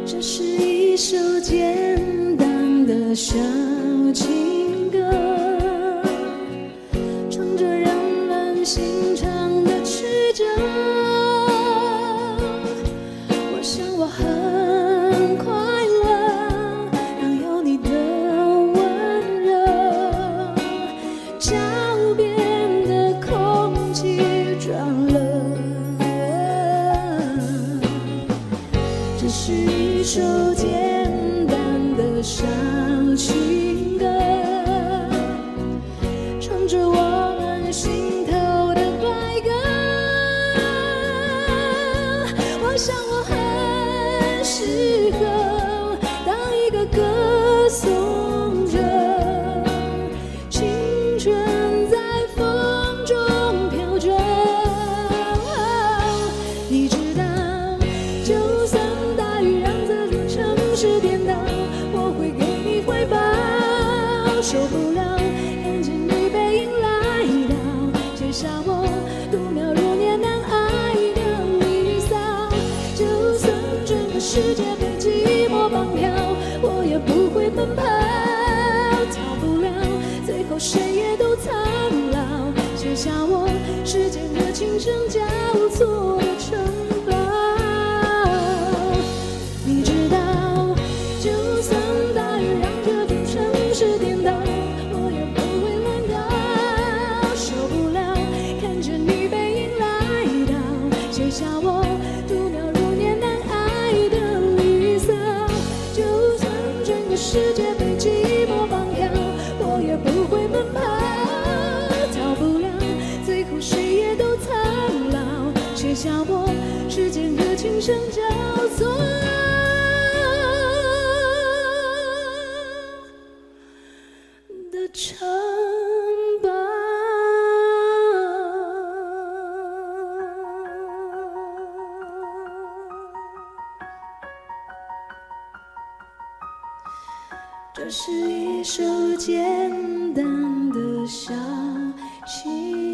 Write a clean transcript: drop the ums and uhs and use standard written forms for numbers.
这是一首简单的小情歌，唱着让人心肠的曲折。我想我很快乐，让有你的温热，脚边的空气转了。这是一首简单的小情歌，唱着我们心头的快歌。我想我很适合当一个歌颂者，青春在风中飘着。你知道，就算大雨让这座城市颠倒，我会给你怀抱。受不了看见你背影来到，写下我度秒如年难挨的离骚。就算整个世界被寂寞绑票，我也不会奔跑。逃不了，最后谁也都苍老，写下我时间和琴声交错的城堡。你知道，就算大雨让这座城市颠倒，我也不会乱搞。受不了看见你背影来到，写下我度秒如年难挨的离骚。就算整个世界被寂寞绑票，我也不会奔跑。逃不了，最后谁也都苍老，写下我时间和琴声交错的城堡。这是一首简单的小情